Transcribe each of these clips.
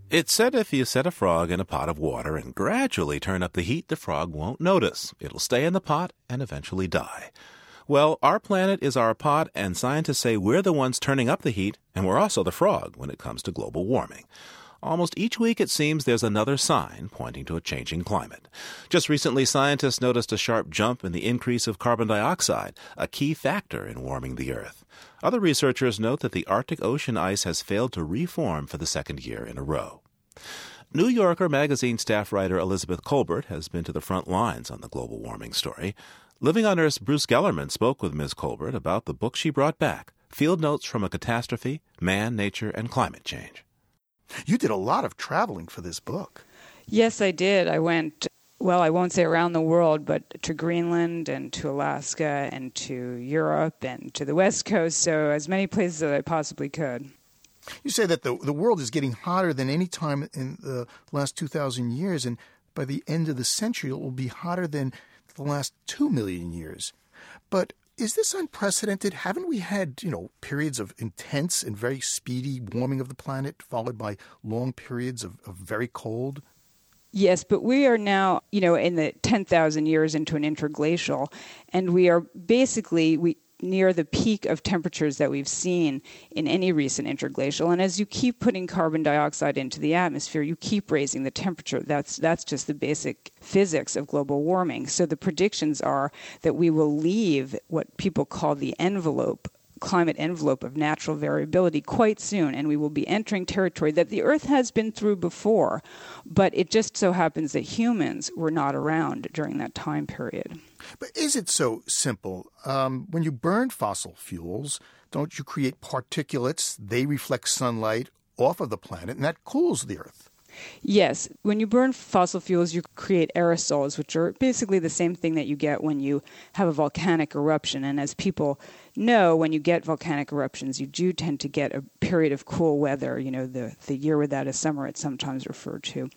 It's said if you set a frog in a pot of water and gradually turn up the heat, the frog won't notice. It'll stay in the pot and eventually die. Well, our planet is our pot, and scientists say we're the ones turning up the heat, and we're also the frog when it comes to global warming. Almost each week, it seems, there's another sign pointing to a changing climate. Just recently, scientists noticed a sharp jump in the increase of carbon dioxide, a key factor in warming the Earth. Other researchers note that the Arctic Ocean ice has failed to reform for the second year in a row. New Yorker magazine staff writer Elizabeth Kolbert has been to the front lines on the global warming story. Living on Earth's Bruce Gellerman spoke with Ms. Kolbert about the book she brought back, Field Notes from a Catastrophe, Man, Nature, and Climate Change. You did a lot of traveling for this book. Yes, I did. I went, well, I won't say around the world, but to Greenland and to Alaska and to Europe and to the West Coast, so as many places as I possibly could. You say that the world is getting hotter than any time in the last 2,000 years, and by the end of the century, it will be hotter than the last 2 million years. But is this unprecedented? Haven't we had, periods of intense and very speedy warming of the planet, followed by long periods of very cold? Yes, but we are now, in the 10,000 years into an interglacial, and we are basically near the peak of temperatures that we've seen in any recent interglacial. And as you keep putting carbon dioxide into the atmosphere, you keep raising the temperature. That's just the basic physics of global warming. So the predictions are that we will leave what people call the climate envelope of natural variability quite soon, and we will be entering territory that the Earth has been through before, but it just so happens that humans were not around during that time period. But is it so simple? When you burn fossil fuels, don't you create particulates? They reflect sunlight off of the planet, and that cools the Earth. Yes. When you burn fossil fuels, you create aerosols, which are basically the same thing that you get when you have a volcanic eruption. And as people know, when you get volcanic eruptions, you do tend to get a period of cool weather, the year without a summer, it's sometimes referred to.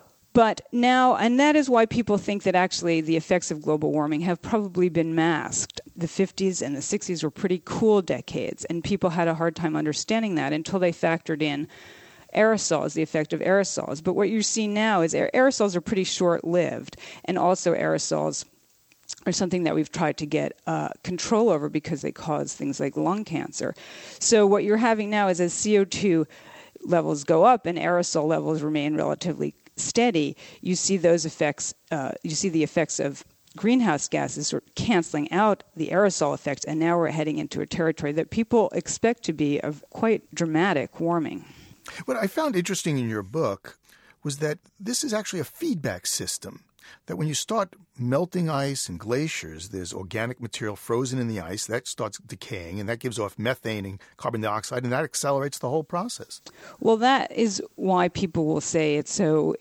But now, and that is why people think that actually the effects of global warming have probably been masked. The 50s and the 60s were pretty cool decades, and people had a hard time understanding that until they factored in aerosols, the effect of aerosols. But what you see now is aerosols are pretty short-lived, and also aerosols are something that we've tried to get control over because they cause things like lung cancer. So what you're having now is as CO2 levels go up and aerosol levels remain relatively steady, you see those effects, you see the effects of greenhouse gases sort of canceling out the aerosol effects, and now we're heading into a territory that people expect to be of quite dramatic warming. What I found interesting in your book was that this is actually a feedback system, that when you start melting ice and glaciers, there's organic material frozen in the ice, that starts decaying, and that gives off methane and carbon dioxide, and that accelerates the whole process. Well, that is why people will say it's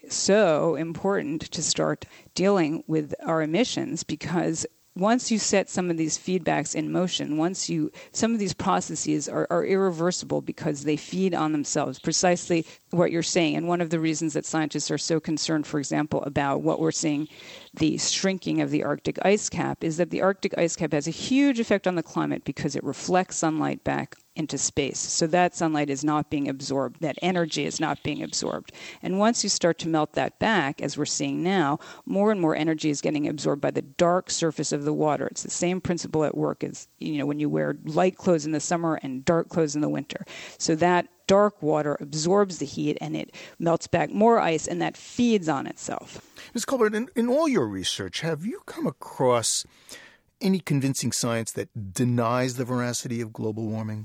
so important to start dealing with our emissions, because once you set some of these feedbacks in motion, some of these processes are irreversible because they feed on themselves, precisely what you're saying. And one of the reasons that scientists are so concerned, for example, about what we're seeing, the shrinking of the Arctic ice cap, is that the Arctic ice cap has a huge effect on the climate because it reflects sunlight back into space. So that sunlight is not being absorbed, that energy is not being absorbed. And once you start to melt that back, as we're seeing now, more and more energy is getting absorbed by the dark surface of the water. It's the same principle at work as, when you wear light clothes in the summer and dark clothes in the winter. So that dark water absorbs the heat and it melts back more ice, and that feeds on itself. Ms. Kolbert, in all your research, have you come across any convincing science that denies the veracity of global warming?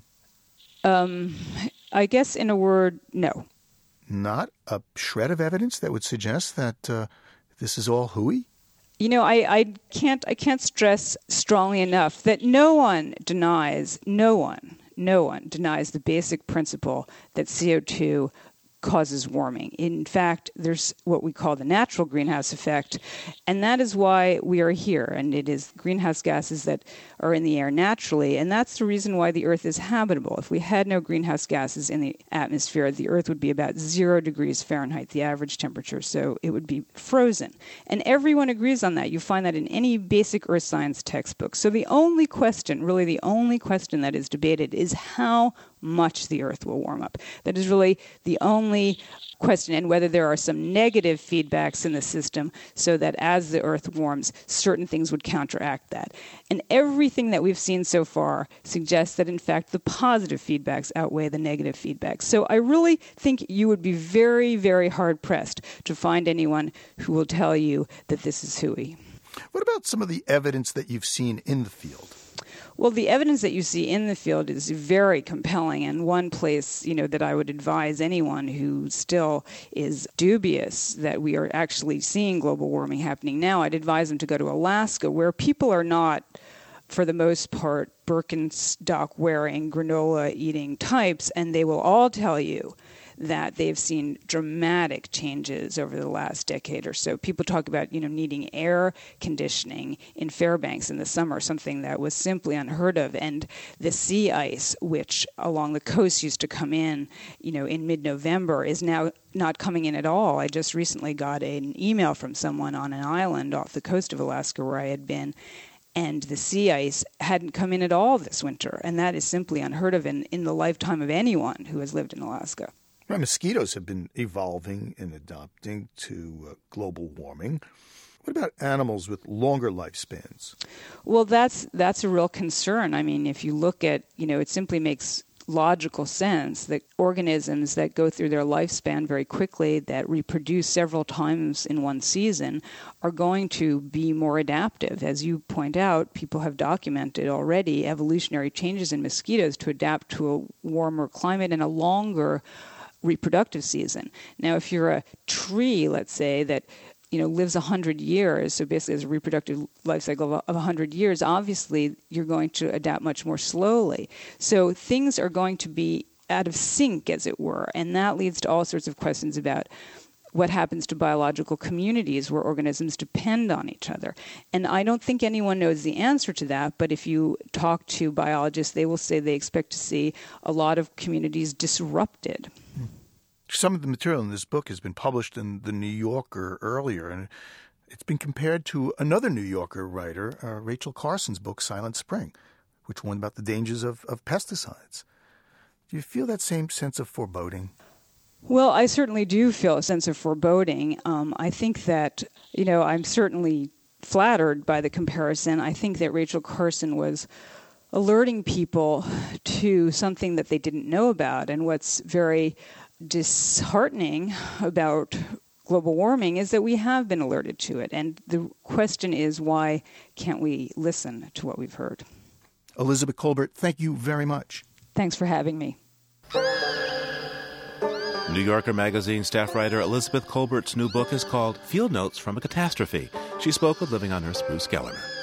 I guess in a word, no. Not a shred of evidence that would suggest that this is all hooey? I can't stress strongly enough that no one denies the basic principle that CO2 causes warming. In fact, there's what we call the natural greenhouse effect, and that is why we are here. And it is greenhouse gases that are in the air naturally, and that's the reason why the Earth is habitable. If we had no greenhouse gases in the atmosphere, the Earth would be about 0 degrees Fahrenheit, the average temperature, so it would be frozen. And everyone agrees on that. You find that in any basic earth science textbook. So the only question that is debated is how much the Earth will warm up. That is really the only question, and whether there are some negative feedbacks in the system so that as the Earth warms, certain things would counteract that. And everything that we've seen so far suggests that, in fact, the positive feedbacks outweigh the negative feedbacks. So I really think you would be very, very hard-pressed to find anyone who will tell you that this is hooey. What about some of the evidence that you've seen in the field? Well, the evidence that you see in the field is very compelling, and one place, that I would advise anyone who still is dubious that we are actually seeing global warming happening now, I'd advise them to go to Alaska, where people are not, for the most part, Birkenstock-wearing, granola-eating types, and they will all tell you that they've seen dramatic changes over the last decade or so. People talk about, needing air conditioning in Fairbanks in the summer, something that was simply unheard of. And the sea ice, which along the coast used to come in, in mid-November, is now not coming in at all. I just recently got an email from someone on an island off the coast of Alaska where I had been, and the sea ice hadn't come in at all this winter. And that is simply unheard of in the lifetime of anyone who has lived in Alaska. Mosquitoes have been evolving and adapting to global warming. What about animals with longer lifespans? Well, that's a real concern. I mean, if you look at, it simply makes logical sense that organisms that go through their lifespan very quickly, that reproduce several times in one season, are going to be more adaptive. As you point out, people have documented already evolutionary changes in mosquitoes to adapt to a warmer climate and a longer reproductive season. Now, if you're a tree, let's say, that lives 100 years, so basically has a reproductive life cycle of 100 years, obviously you're going to adapt much more slowly. So things are going to be out of sync, as it were, and that leads to all sorts of questions about what happens to biological communities where organisms depend on each other. And I don't think anyone knows the answer to that, but if you talk to biologists, they will say they expect to see a lot of communities disrupted. Some of the material in this book has been published in The New Yorker earlier, and it's been compared to another New Yorker writer, Rachel Carson's book, Silent Spring, which warned about the dangers of pesticides. Do you feel that same sense of foreboding? Well, I certainly do feel a sense of foreboding. I think that, I'm certainly flattered by the comparison. I think that Rachel Carson was alerting people to something that they didn't know about. And what's very disheartening about global warming is that we have been alerted to it. And the question is, why can't we listen to what we've heard? Elizabeth Kolbert, thank you very much. Thanks for having me. New Yorker magazine staff writer Elizabeth Kolbert's new book is called Field Notes from a Catastrophe. She spoke with Living on Earth's Bruce Gellerman.